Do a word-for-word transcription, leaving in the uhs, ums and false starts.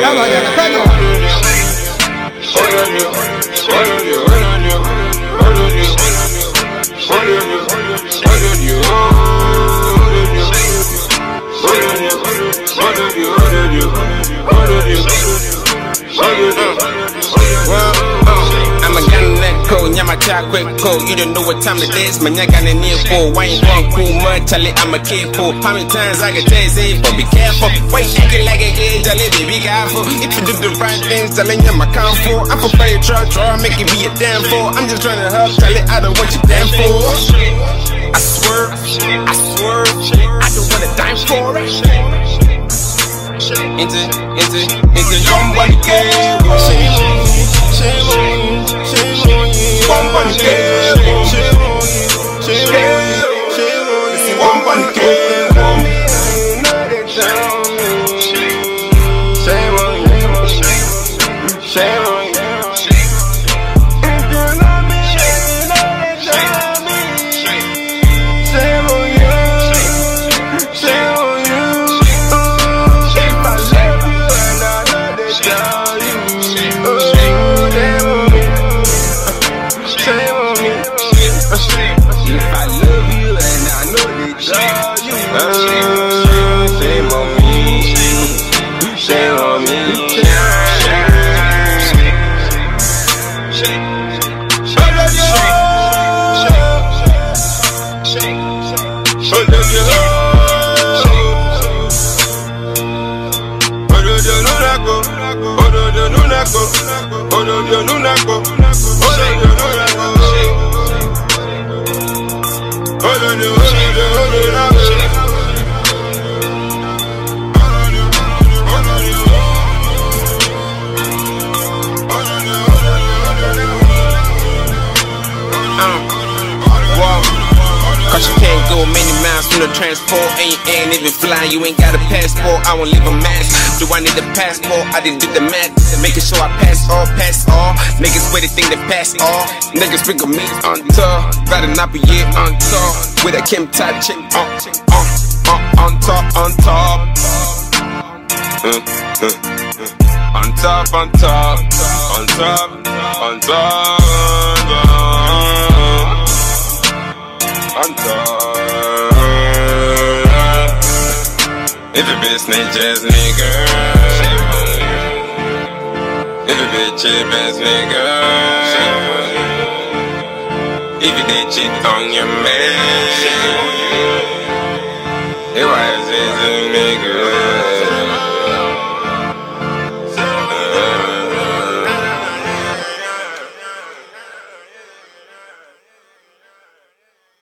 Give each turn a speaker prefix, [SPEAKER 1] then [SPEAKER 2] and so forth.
[SPEAKER 1] My child quick code, you don't know what time it is. Man, I got a near for wine, one cool mud, Charlie, I'm a kid for. How many times I can tell you, but be careful. Wait, acting like a kid, Charlie, be careful. If you do the right things, telling you my comfort. I'm for play a truck, try make it be a damn fool. I'm just trying to help, Charlie, I don't want you damn fool. I swear, I swear, I don't want a dime for it. Into, into, into somebody game. Shame on you, shame on you, shame on you. One bunny game, shame on you, shame on you, shame on you. One bunny game, know they tell me. Shame on you, shame on you. If you love me, know they tell me. Shame on you, shame on you. If I love you and I know they tell you. Oh, shame on me. Shame on me. If I love you and I know they tell you. Uh, shame on me. Shame on me. Cause you can't go many miles from the transport. Ain't, ain't even flying, you ain't got a passport. I won't leave a mask. Do I need a passport? I didn't do the math. Making sure I pass all, pass all. Niggas with a thing that pass all. Niggas think of me on tour. Rather not be yet on tour. With a Kim Todd chick on, on, on, on top, on top. Uh, uh, uh. On top, on top, on top, on top. On top. If a bitch snitch ass nigga, if a bitch cheap ass nigga, if you did cheat on your man, it was his nigga.